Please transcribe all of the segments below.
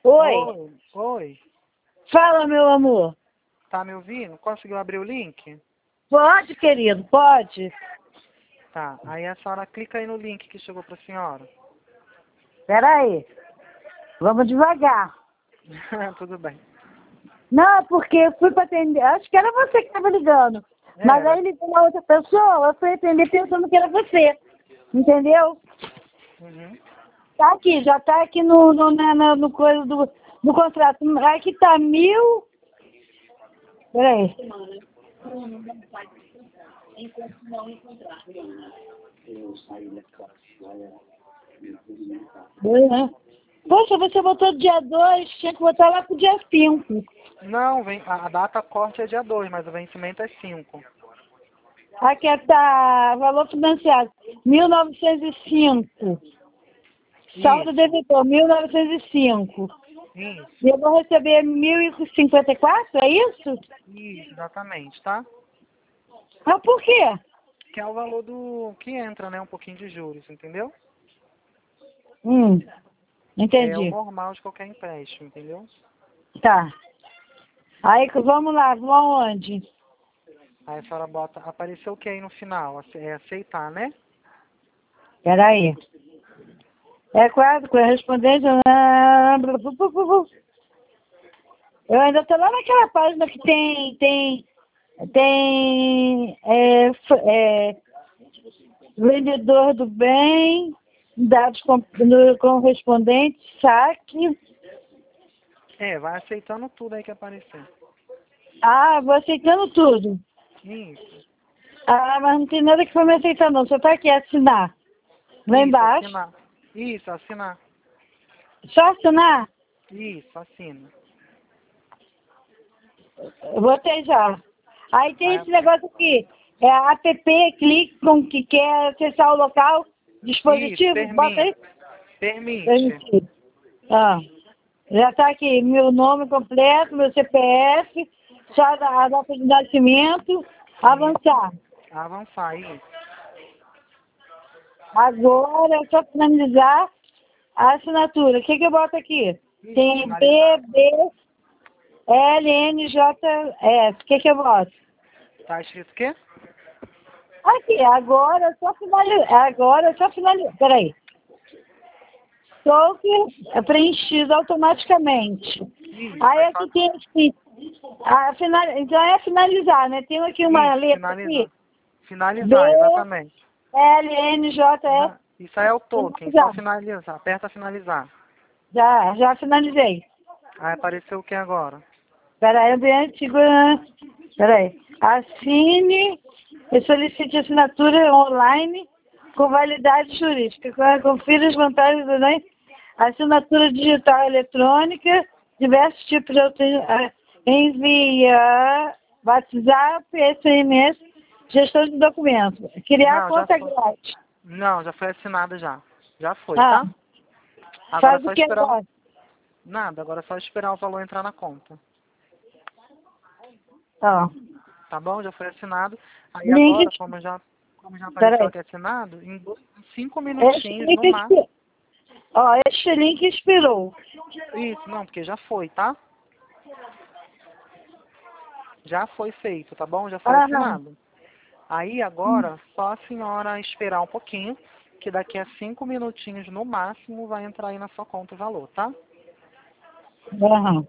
Oi. Oi, oi. Fala, meu amor. Tá me ouvindo? Conseguiu abrir o link? Pode, querido, pode. Tá, aí a senhora clica aí no link que chegou pra senhora. Peraí. Vamos devagar. Tudo bem. Não, porque eu fui para atender. Acho que era você que estava ligando. Mas Era. aí ligou uma outra pessoa, eu fui atender pensando que era você. Entendeu? Uhum. Tá aqui, já tá aqui no coisa do contrato. Aqui tá 1.000. Peraí. Né? Poxa, você botou dia 2, tinha que botar lá pro dia 5. Não, a data corte é dia 2, mas o vencimento é 5. Aqui tá valor financiado, 1.905. Saldo Isso, devedor, 1.905. isso, E eu vou receber 1.054, é isso? isso, exatamente, tá? Ah, por quê? Que é o valor do que entra, né? Um pouquinho de juros, entendeu? É o Entendi. normal de qualquer empréstimo, entendeu? Tá. Aí, vamos lá, vamos aonde? Aí a senhora bota, apareceu o que aí no final? É aceitar, né? Peraí. É quase correspondente. Eu ainda tô lá naquela página que tem vendedor do bem, dados do correspondente, saque. É, vai aceitando tudo aí que aparecer. Ah, vou aceitando tudo. Isso, Ah, mas não tem nada que for me aceitar não, só tá aqui assinar. Lá isso, embaixo. assinar. Isso, assinar. Só assinar? Isso, assina. Eu botei já. Aí tem Aí, esse negócio aqui. É a app, clique com que quer acessar o local, isso, dispositivo, bota aí. permite. Permite. Permitido. Ah, já está aqui, meu nome completo, meu CPF, só a data de nascimento, Isso. avançar. Avançar, isso. Agora é só finalizar a assinatura. O que eu boto aqui? Isso, Tem finalizar. BBLNJS. O que eu boto? Tá escrito o quê? Aqui, agora é só finalizar. Agora é só finalizar. Peraí. Só que é preenchido automaticamente. Isso, Aí aí aqui tem assim, então é finalizar, né? Tem aqui uma isso, letra finalizar. aqui, Finalizar, exatamente. BLNJS, Isso aí é o token, só finalizar. finalizar. Aperta finalizar. Já finalizei. Aí apareceu o que agora? Peraí, ambiente de segurança. Peraí. Assine e solicite assinatura online com validade jurídica. Confira as vantagens do assinatura digital eletrônica, diversos tipos de enviar, WhatsApp, SMS, gestão de documentos. Criar Não, já conta foi. grátis. Não, já foi assinado já. Já foi, Ah, tá? Agora é faz o só que esperar. agora? Nada, agora é só esperar o valor entrar na conta. Ó, Tá bom? Já foi assinado. Aí link, agora, como já apareceu peraí. aqui assinado, em 5 Este minutinhos link, no máximo. este link expirou. Isso, não, porque já foi, tá? Já foi feito, tá bom? Já foi Ah, assinado. Aí agora, só a senhora esperar um pouquinho, que daqui a 5 minutinhos no máximo vai entrar aí na sua conta o valor, tá? aham.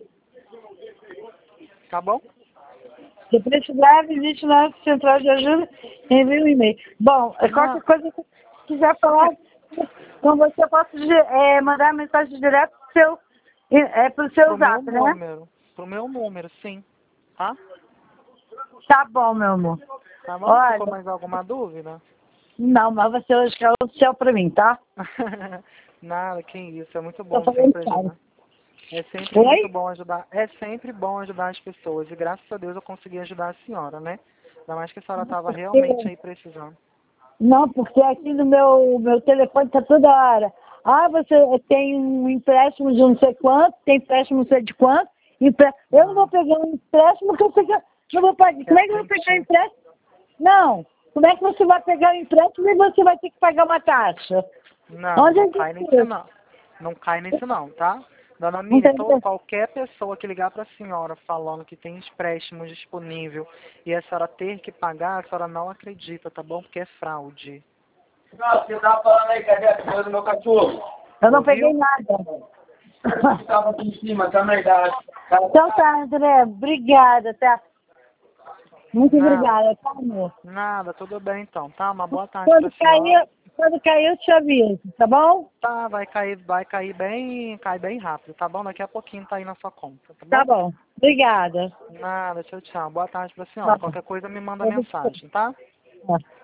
Tá bom? Se precisar, visite nossa central de ajuda e envie um e-mail. Bom, Não, qualquer coisa que quiser falar com você, eu posso mandar mensagem direto pro seu pro meu zap, né? número. Pro meu número, sim. Tá? Tá bom, meu amor. Tá bom? Ficou Olha, mais alguma dúvida? não, mas você hoje caiu do céu pra mim, tá? Nada, que isso. É muito Tô bom falando sempre sério. ajudar. É sempre muito Oi? bom ajudar. É sempre bom ajudar as pessoas. E graças a Deus eu consegui ajudar a senhora, né? Ainda mais que a senhora estava realmente aí precisando. Não, porque aqui no meu telefone tá toda hora. Ah, você tem um empréstimo de não sei quanto, tem empréstimo não sei de quanto. Eu não vou Ah, pegar um empréstimo porque eu sei que eu não vou pagar. que Como a é que eu vou pegar um gente... empréstimo? Não. Como é que você vai pegar um empréstimo e você vai ter que pagar uma taxa? Não, Onde não é cai que nesse isso? não. Não cai nesse não, tá? Dona Não Miriam, tem então qualquer pessoa que ligar para a senhora falando que tem empréstimo disponível e a senhora ter que pagar, a senhora não acredita, tá bom? Porque é fraude. Nossa, você tava falando aí, cadê a coisa do meu cachorro? Eu não Ouviu? peguei nada. Que tava aqui em cima, tá verdade. Então tá, André. Obrigada, tá? Muito Nada, obrigada, tá, amor? nada, tudo bem então, tá? Uma boa tarde para a senhora. Quando cair, eu te aviso, tá bom? Tá, cai bem rápido, tá bom? Daqui a pouquinho tá aí na sua conta, tá Tá bom? bom. Obrigada. Nada, tchau, tchau. Boa tarde pra senhora. Tá. Qualquer coisa me manda mensagem, tá? Tá.